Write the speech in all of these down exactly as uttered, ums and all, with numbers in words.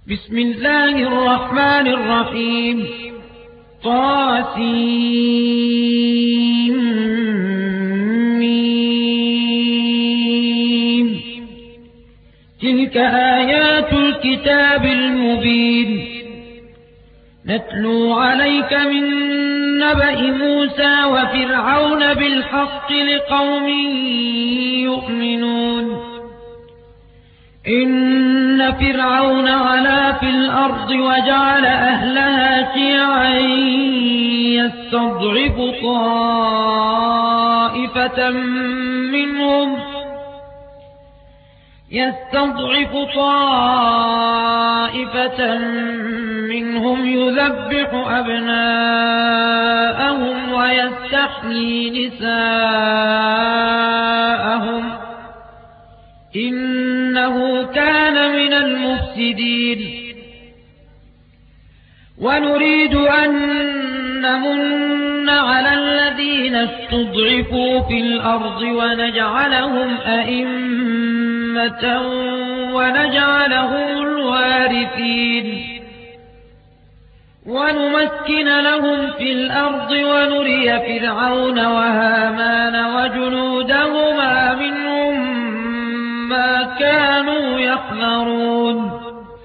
بسم الله الرحمن الرحيم. طاسيم. تلك آيات الكتاب المبين. نتلو عليك من نبأ موسى وفرعون بالحق لقوم يؤمنون. إن فرعون علا في الأرض وجعل أهلها شيعا يستضعف طائفة منهم يستضعف طائفة منهم يذبح أبناءهم ويستحيي نساءهم إنه كان من المفسدين. ونريد أن نمن على الذين استضعفوا في الأرض ونجعلهم أئمة ونجعلهم الوارثين ونمكن لهم في الأرض ونري فرعون وهامان وجنودهما منهم ما كانوا يحذرون.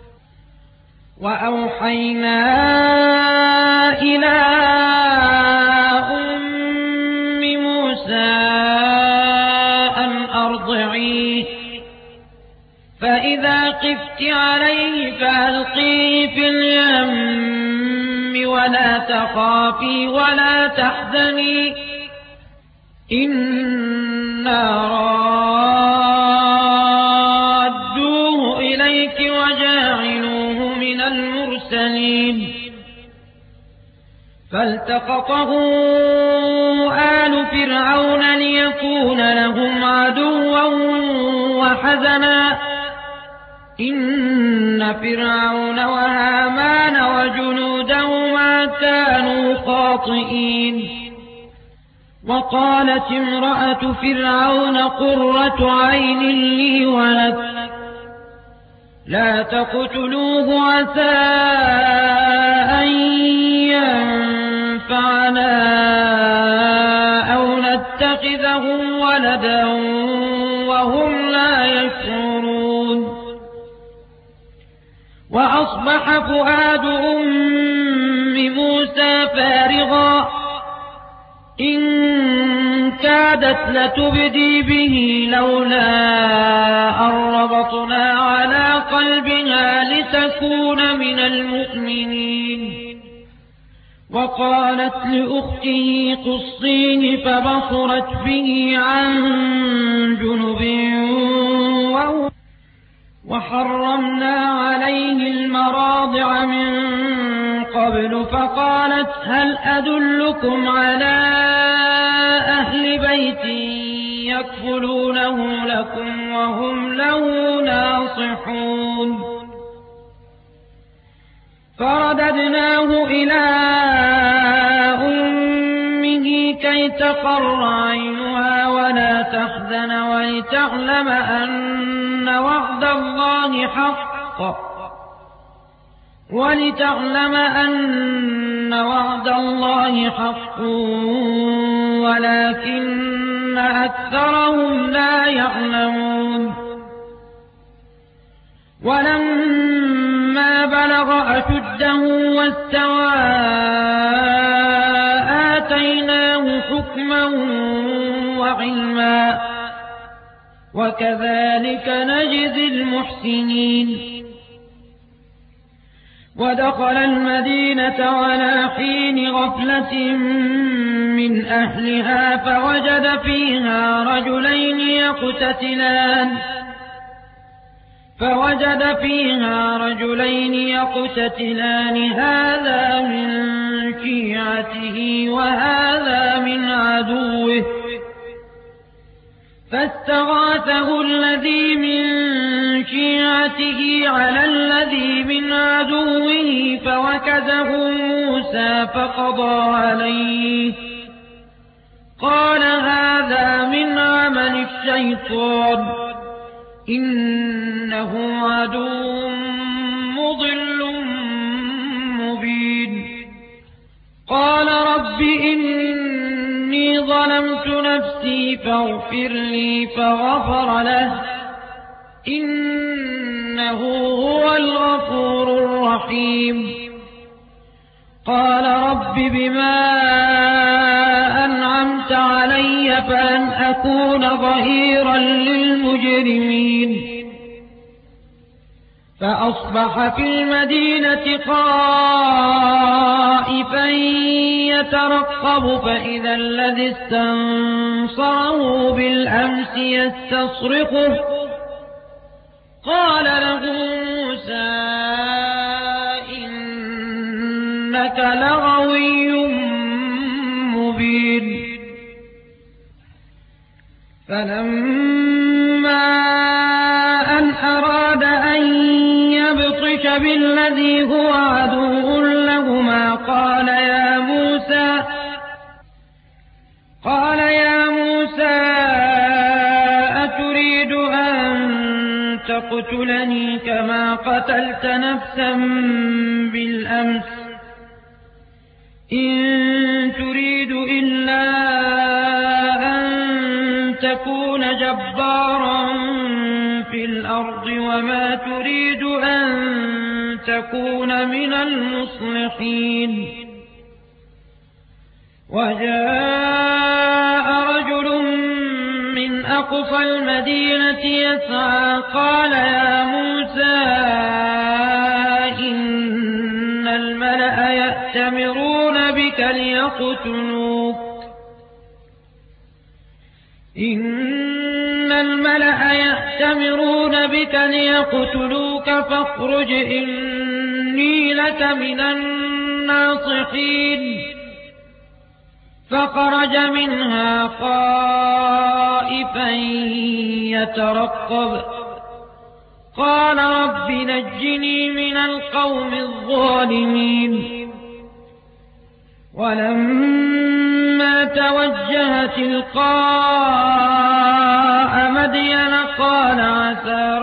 وأوحينا إلى أم موسى أن أرضعيه فإذا خفت عليه فألقيه في اليم ولا تخافي ولا تحزني إنا رادوه إليك وجاعلوه من المرسلين. فالتقطه آل فرعون ليكون لهم عدوا وحزنا إن فرعون وهامان وجنودهما كانوا خاطئين. وقالت امرأة فرعون قرة عين لي ولك لا تقتلوه عسى أن ينفعنا أو نتخذه ولدا وهم لا يشعرون. وأصبح فؤاد أم موسى فارغا إن كادت لتبدي به لولا أن ربطنا على قلبها لتكون من المؤمنين. وقالت لأخته قصيه فبصرت به عن جنب وحرمنا عليه المراضع من قبل فقالت هل أدلكم على أهل بيت يكفلونه لكم وهم له ناصحون. فرددناه إلى أمه كي تقر عينها ولا تحزن ولتعلم أن وعد الله حق ولتعلم أن وعد الله حق ولكن أكثرهم لا يعلمون. ولما بلغ أشده واستوى آتيناه حكما وعلما وكذلك نجزي المحسنين. ودخل المدينة على حين غفلة من أهلها فوجد فيها رجلين يقتتلان فوجد فيها رجلين يقتتلان هذا من شيعته وهذا من عدوه فاستغاثه الذي من شيعته على الذي من عدوه فوكزه موسى فقضى عليه قال هذا من عمل الشيطان إنه عدو مضل قال رب إني ظلمت نفسي فاغفر لي فغفر له إنه هو الغفور الرحيم قال رب بما أنعمت علي فلن أكون ظهيرا للمجرمين فأصبح في المدينة خائفا يترقب فإذا الذي استنصره بالأمس يستصرخه قال له موسى إنك لغوي مبين فلما أن أراد أن يبطش بالذي هو عدو لهما قال يا موسى قال يا موسى أتريد أن تقتلني كما قتلت نفسا بالأمس إن تريد إلا أن تكون جبارا في الأرض وما تريد أن تكون من المصلحين وجاء رجل من أقصى المدينة يسعى قال يا موسى إن الملأ يأتمرون بك ليقتلوك إن الملأ يأتمرون بك ليقتلوك فاخرج إني لك من الناصحين فخرج منها خائفا يترقب قال رب نجني من القوم الظالمين ولما توجه تلقاء مدين قال عسى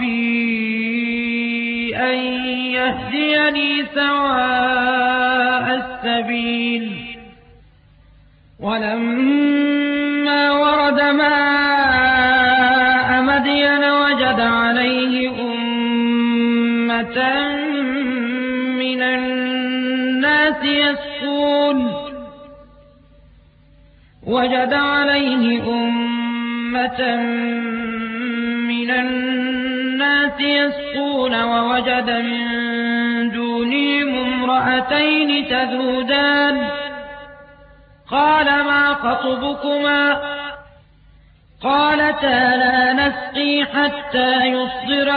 ربي أن يهديني سواء السبيل ولما ورد ماء مدين وجد عليه أمة من الناس يسقون وجد عليه أمة من الناس يسقون ووجد من دونهم امرأتين تذودان قال ما خطبكما قالتا لا نسقي حتى يصدر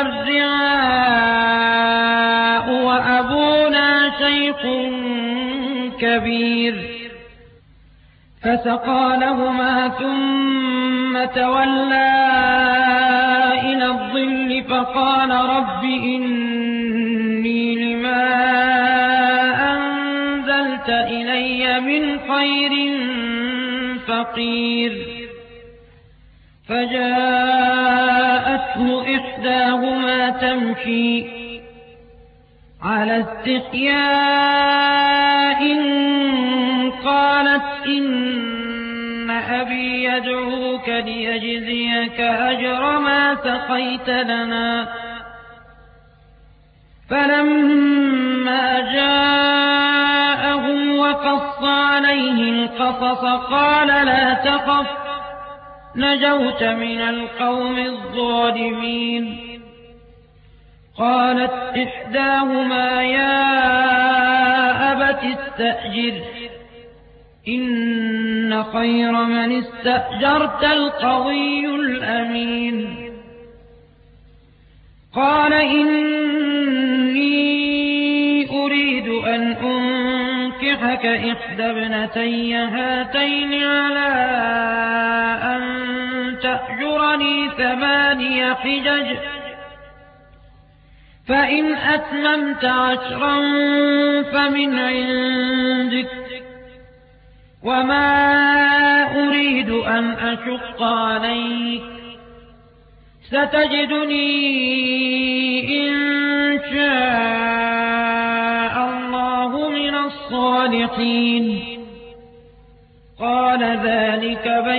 الرعاء وأبونا شيخ كبير فسقى لهما ثم تولى إلى الظل فقال رب إني لما أنزلت إلي من خير فقير فجاءته إحداهما تمشي على استحياء قالت إن أبي يدعوك ليجزيك أجر ما سقيت لنا فلما جاءهم وقص عليه القصص قال لا تخف نجوت من القوم الظالمين قالت إحداهما يا أبت استأجره إن خير من استأجرت القوي الأمين قال إني أريد أن أنكحك إحدى ابنتي هاتين على أن تأجرني ثماني حجج فإن أتممت عشرا فمن عندك وما أريد أن أشق عليك ستجدني إن شاء الله من الصالحين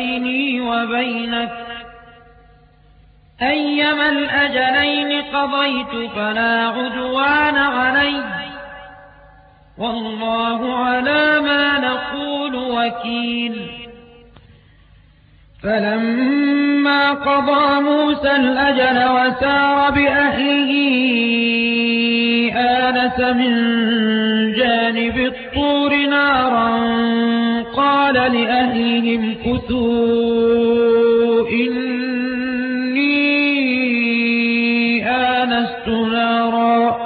بيني وبينك أيما الأجلين قضيت فلا عدوان علي والله على ما نقول وكيل. فلما قضى موسى الأجل وسار بأهله آنس من جانب الطور نارا قال لأهلهم كثوا إني آنست نارا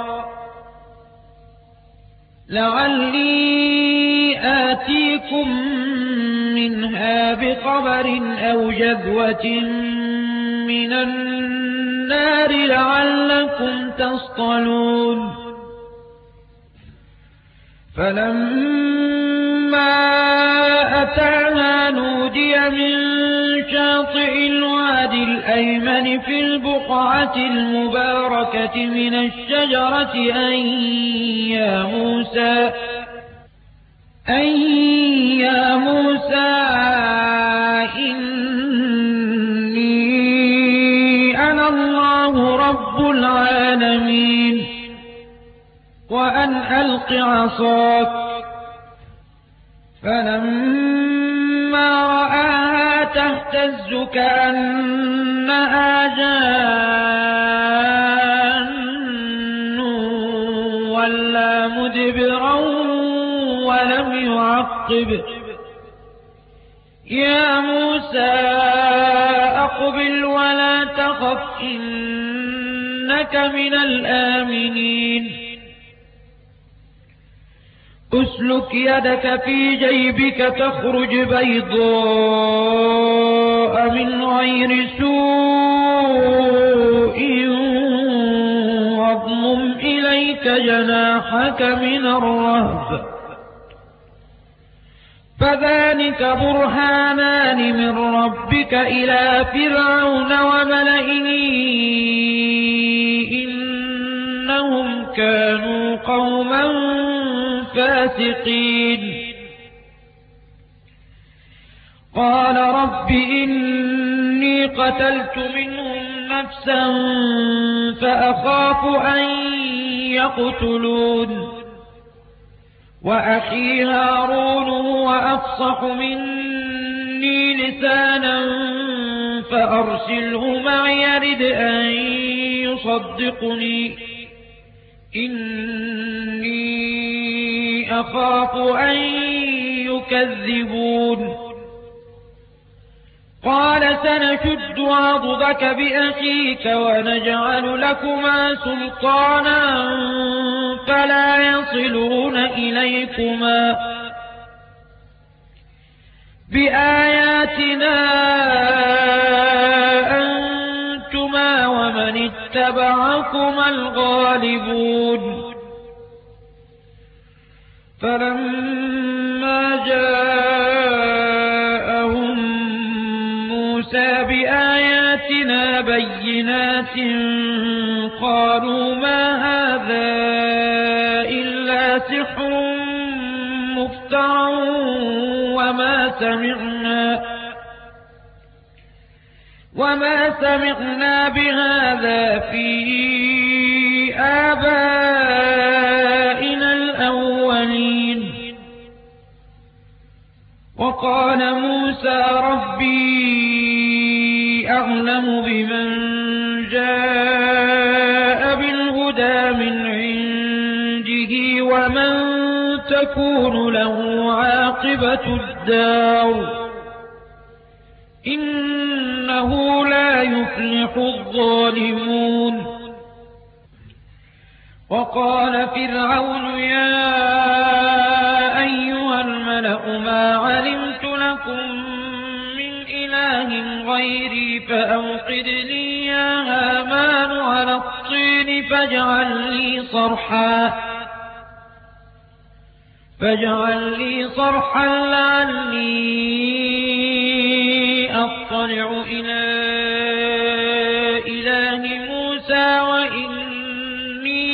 لعلي آتيكم منها بخبر أو جذوة من النار لعلكم تصطلون. فلما أتاها نودي من شاطئ الوادي الأيمن في البقعة المباركة من الشجرة أن يا موسى أن يا موسى إني أنا الله رب العالمين وأن ألق عصاك. فلما رآها تهتز كأنها جان ولا مدبرا ولم يعقب يا موسى أقبل ولا تخف إنك من الآمنين. أسلك يدك في جيبك تخرج بيضاء من غير سوء واضمم إليك جناحك من الرهب فذلك برهانان من ربك إلى فرعون وملئه إنهم كانوا قوما فاسقين. قال رب إني قتلت منهم نفسا فأخاف أن يقتلون وأخي هارون هو أفصح مني لسانا فأرسله معي يرد أن يصدقني إني أخاف أن يكذبون. قال سنشد عضدك بأخيك ونجعل لكما سلطانا فلا يصلون إليكما بآياتنا أنتما ومن اتبعكما الغالبون. فلما جاءهم موسى بآياتنا بينات قالوا ما هذا إلا سحر مفترى وما سمعنا وما سمعنا بهذا في آبائنا الأولين. وقال موسى ربي أعلم بمن جاء بالهدى من عنده ومن تكون له عاقبة الدار إنه لا يفلح الظالمون. وقال فرعون يا أيها الملأ ما علمت لكم من إله غيري فأوقد لي يا هامان على الطين فاجعل لي صرحا فاجعل لي صرحا لعلي أطلع إلى إله موسى وإني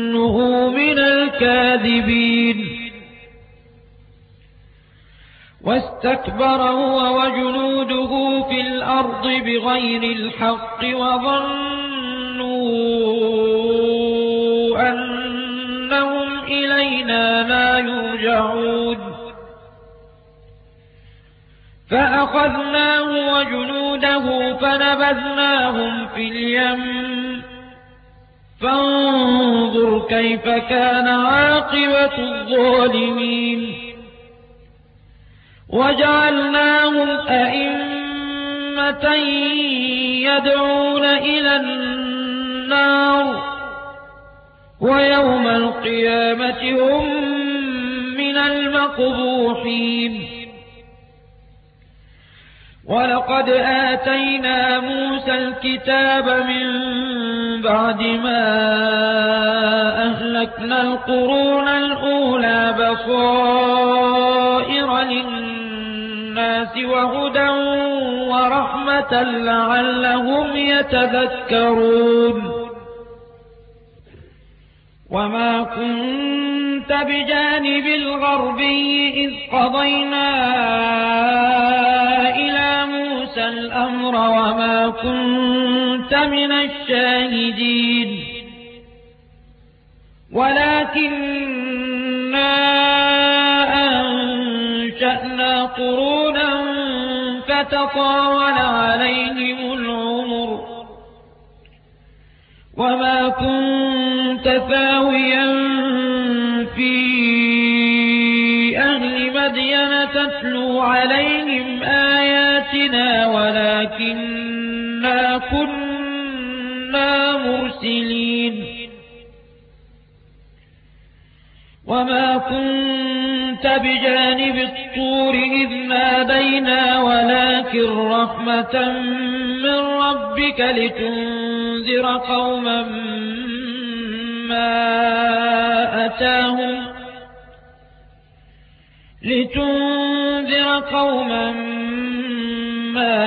لأظنه من الكاذبين. واستكبر هو وجنوده في الأرض بغير الحق وظنوا أنهم إلينا لا يرجعون فأخذناه وجنوده فنبذناهم في اليم فانظر كيف كان عاقبة الظالمين وجعلناهم أئمة يدعون إلى النار ويوم القيامة هم من المقبوحين ولقد آتينا موسى الكتاب من بعد ما أهلكنا القرون الأولى بصائر للناس وهدى ورحمة لعلهم يتذكرون وما كنت بجانب الغربي إذ قضينا إلى موسى الأمر وما كنت من الشاهدين ولكننا أنشأنا قرونا فتطاول عليهم العمر وما كنت ثاويا في أهل مدين تتلو عليهم آياتنا ولكننا كنا مرسلين وما كنت بجانب الطور إذ نادينا ولكن رحمة من ربك لتنذر قوما ما أتاهم لتنذر قوما ما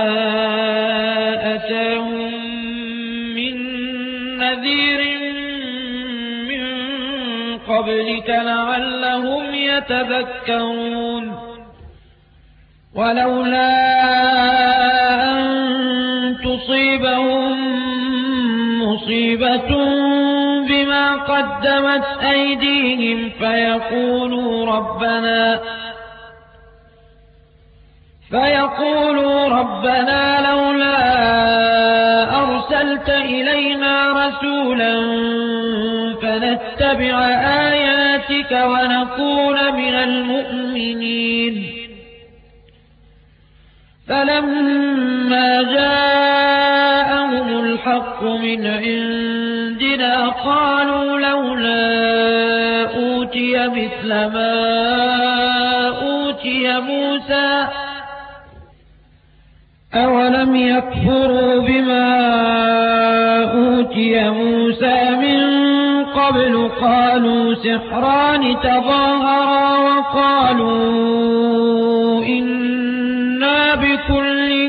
أتاهم من نذير من قبلك لعلهم يتذكرون ولولا أن تصيبهم مصيبة بما قدمت أيديهم فيقولوا ربنا فيقولوا ربنا لولا أرسلت إلينا رسولا فنتبع آياتك ونكون من المؤمنين فلما جاءهم الحق من عندنا قالوا لولا أوتي مثل ما أوتي موسى أولم يكفروا بما أوتي موسى من قبل قالوا سحران تظاهرا وقالوا إنا بكل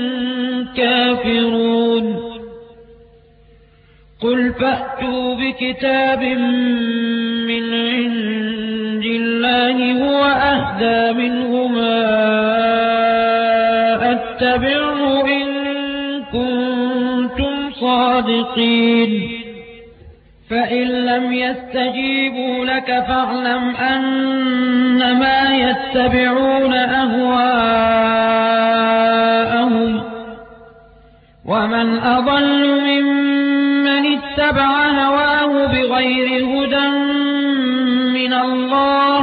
كافرون قل فأتوا بكتاب من عند الله هو أهدى منهما اتبعوا إن كنتم صادقين فإن لم يستجيبوا لك فاعلم أنما يتبعون أهواءهم ومن أضل ممن اتبع هواه بغير هدى من الله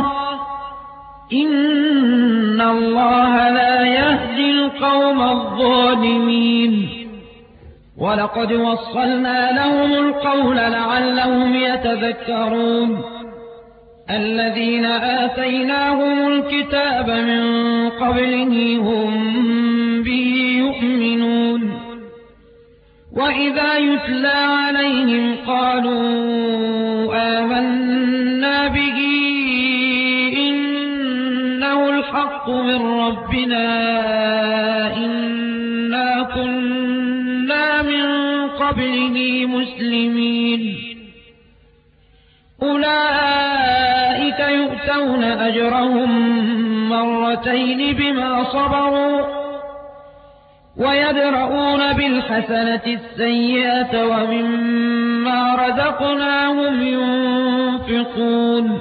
إن الله لا يهدي القوم الظالمين ولقد وصلنا لهم القول لعلهم يتذكرون الذين آتيناهم الكتاب من قبله هم به يؤمنون وإذا يتلى عليهم قالوا آمنا به إنه الحق من ربنا إنا كنا من قبله مسلمين أولئك يؤتون أجرهم مرتين مرتين بما صبروا ويدرؤون بالحسنة السيئة ومما رزقناهم ينفقون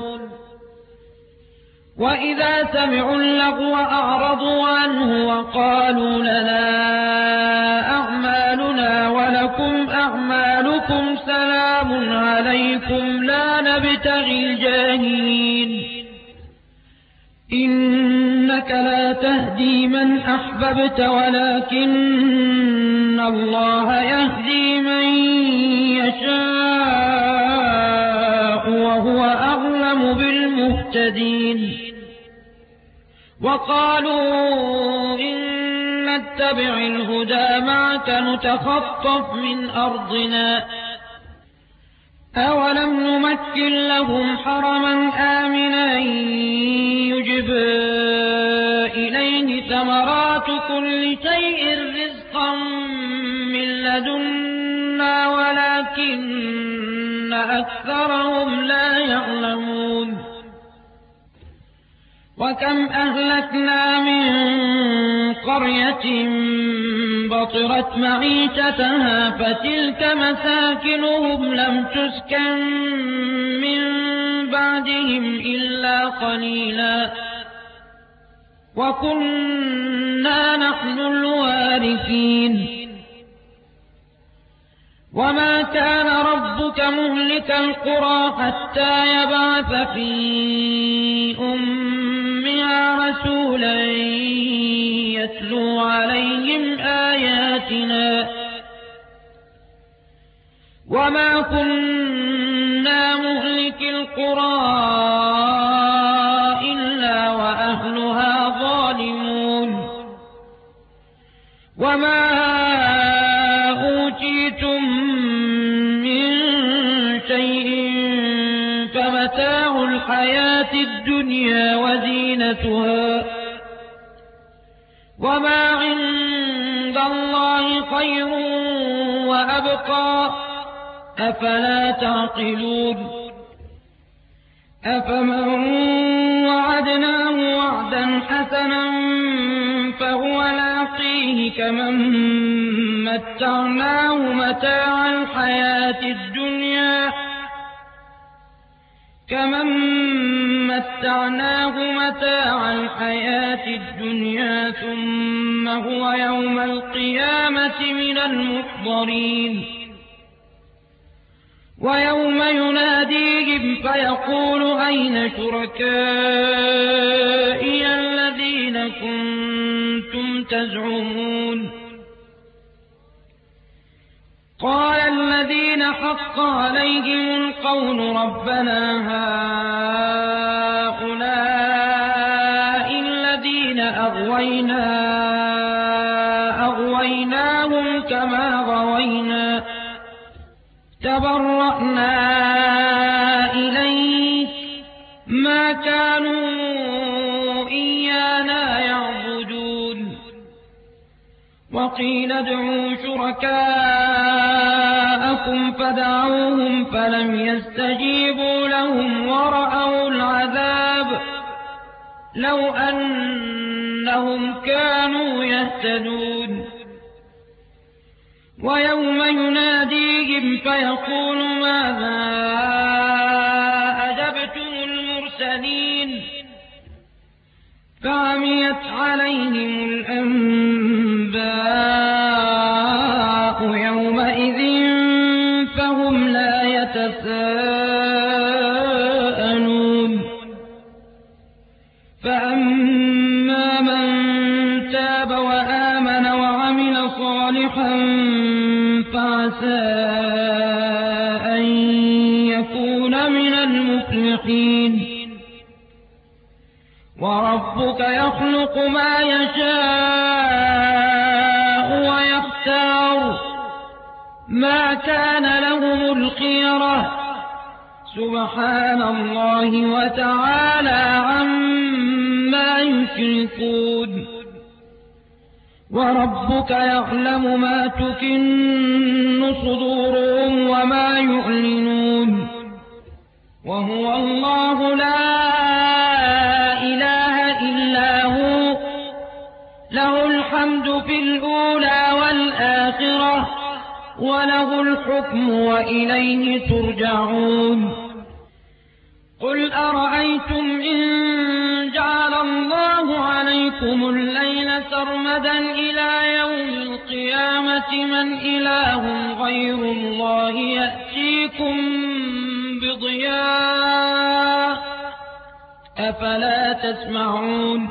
وإذا سمعوا اللغو أعرضوا عنه وقالوا لنا أعمالنا ولكم أعمالكم سلام عليكم لا نبتغي الجاهلين إنك لا تهدي من أحببت ولكن الله يهدي من يشاء وهو أعلم بالمهتدين وقالوا إن نتبع الهدى معك نتخطف من أرضنا أولم نمكن لهم حرما آمنا يجبى إليه ثمرات كل شيء رزقا من لدنا ولكن أكثرهم لا يعلمون وكم أهلكنا من قرية بطرت معيشتها فتلك مساكنهم لم تسكن من بعدهم إلا قليلا وكنا نحن الوارثين وما كان ربك مهلك القرى حتى يبعث في أمها رسولا يتلو عليهم آياتنا وما كنا مهلك القرى إلا وأهلها ظالمون وما أوتيتم من شيء فمتاع الحياة الدنيا وزينتها وما عند الله خير وأبقى أفلا تعقلون أفمن وعدناه وعدا حسنا فهو لاقيه كمن متعناه متاع الحياة الدنيا كمن متعناه متاع الحياة الدنيا ثم هو يوم القيامة من المحضرين ويوم يناديهم فيقول أين شركائي الذين كنتم تزعمون قال الذين حق عليهم القول ربنا هؤلاء الذين أغوينا أغويناهم كما غوينا تبرأنا إليك ما كانوا إيانا يعبدون وقيل ادعوا شركاءكم فدعوهم فلم يستجيبوا لهم ورأوا العذاب لو أنهم كانوا يهتدون ويوم يناديهم فيقول ماذا أجبتم المرسلين فعميت عليهم الأنباء يومئذ فهم لا يتساءلون فأما من تاب وآمن وعمل صالحا فعسى أن يكون من المفلحين وربك يخلق ما يشاء ويختار ما كان لهم الخيرة سبحان الله وتعالى عما يشركون وربك يعلم ما تكن صدورهم وما يعلنون وهو الله لا إله إلا هو وله الحكم وإليه ترجعون قل أرأيتم إن جعل الله عليكم الليل سرمدا إلى يوم القيامة من إله غير الله يأتيكم بضياء أفلا تسمعون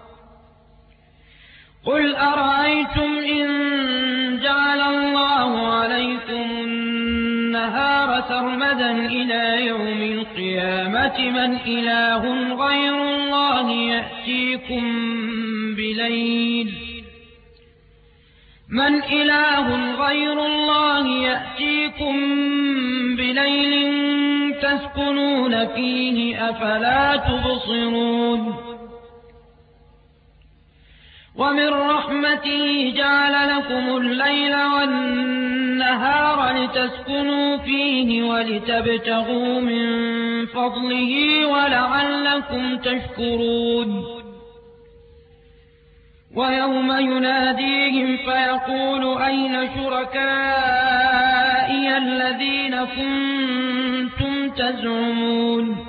قل أرأيتم إن جعل الله عليكم النهار سرمدا إلى يوم القيامة من إله غير الله يأتيكم بليل من إله غير الله يأتيكم بليل تسكنون فيه أفلا تبصرون ومن رحمته جعل لكم الليل والنهار لتسكنوا فيه ولتبتغوا من فضله ولعلكم تشكرون ويوم يناديهم فيقول أين شركائي الذين كنتم تزعمون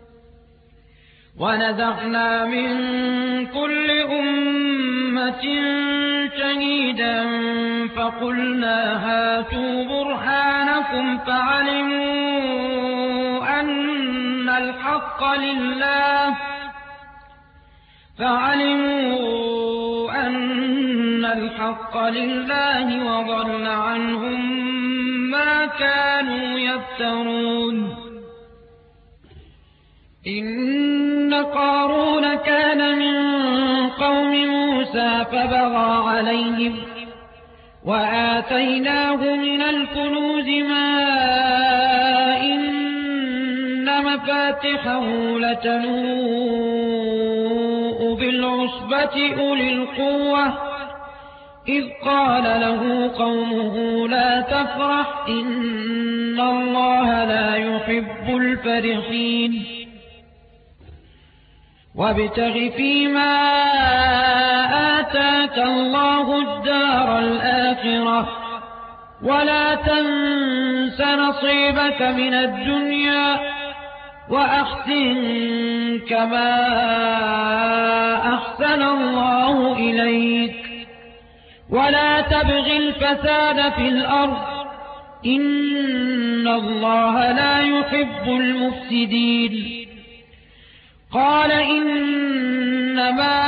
ونزعنا من كل أمة شهيدا فقلنا هاتوا برهانكم فعلموا أن الحق لله فعلموا أن الحق لله وضل عنهم ما كانوا يفترون إن قارون كان من قوم موسى فبغى عليهم وآتيناه من الكنوز ما إن مفاتحه لتنوء بالعصبة أولي القوة إذ قال له قومه لا تفرح إن الله لا يحب الفرحين وابتغ فيما آتاك الله الدار الآخرة ولا تنس نصيبك من الدنيا وأحسن كما أحسن الله إليك ولا تبغ الفساد في الأرض إن الله لا يحب المفسدين قال إنما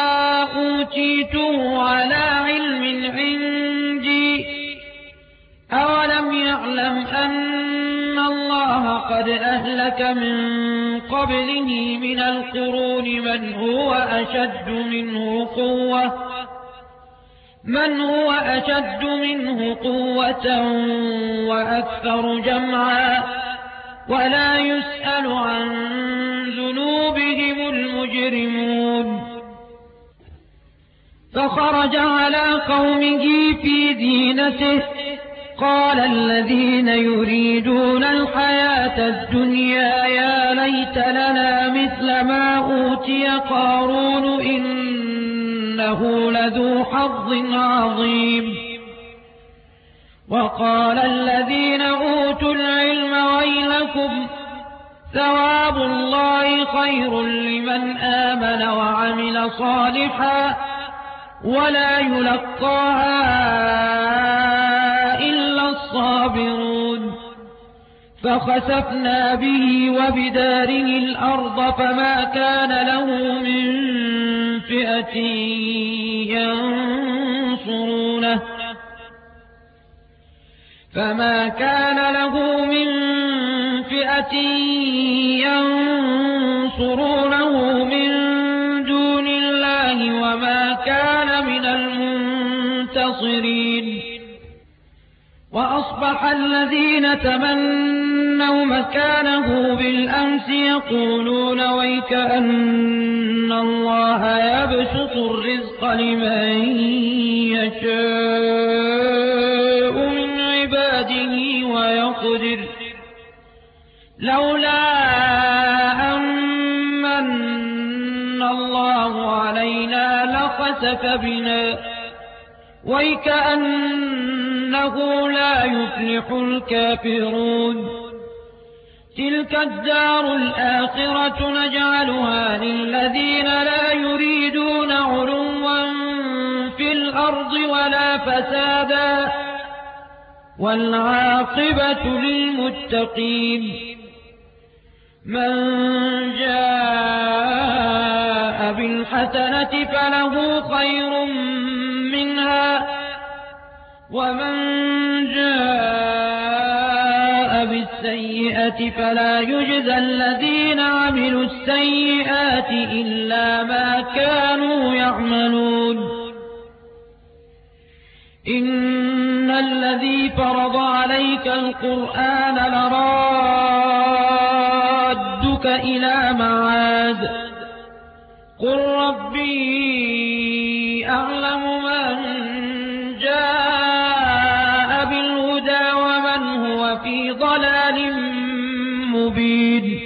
أوتيته على علم عندي أولم يعلم أن الله قد أهلك من قبله من القرون من هو أشد منه قوة من هو أشد منه قوة وأكثر جمعا ولا يسأل عن ذنوبهم المجرمون فخرج على قومه في زينته قال الذين يريدون الحياة الدنيا يا ليت لنا مثل ما أوتي قارون إنه لذو حظ عظيم وقال الذين أوتوا العلم ويلكم ثواب الله خير لمن آمن وعمل صالحا ولا يلقاها إلا الصابرون فخسفنا به وبداره الأرض فما كان له من فئة ينصرونه فما كان له من فئة ينصرونه من دون الله وما كان من المنتصرين وأصبح الذين تمنوا مكانه بالأمس يقولون ويك أن الله يبسط الرزق لمن يشاء من عباده ويقدر لولا أمن الله علينا لخسف بنا ويكأن إنه لا يفلح الكافرون تلك الدار الآخرة نجعلها للذين لا يريدون علوا في الأرض ولا فسادا والعاقبة للمتقين من جاء بالحسنة فله خير منها ومن جاء بالسيئة فلا يجزى الذين عملوا السيئات إلا ما كانوا يعملون إن الذي فرض عليك القرآن لرادك إلى معاد قل ربي أعلم من جاء بالهدى ومن هو في ضلال مبين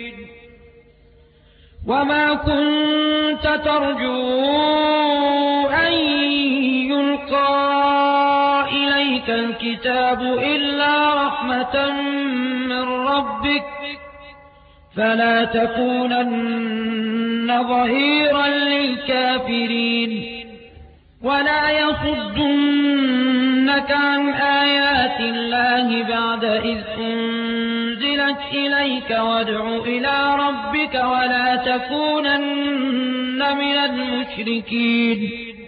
وما كنت ترجو أن يلقى إليك الكتاب إلا رحمة من ربك فلا تكونن ظهيرا للكافرين ولا يصدنك عن آيات الله بعد إذ أنزلت إليك وادع إلى ربك ولا تكونن من المشركين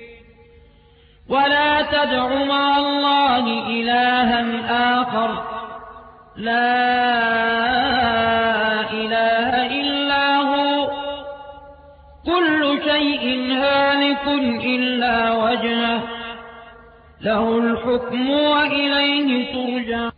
ولا تدع مع الله إلها آخر لا إله إلا هو كل شيء هالك إلا وجهه له الحكم وإليه ترجع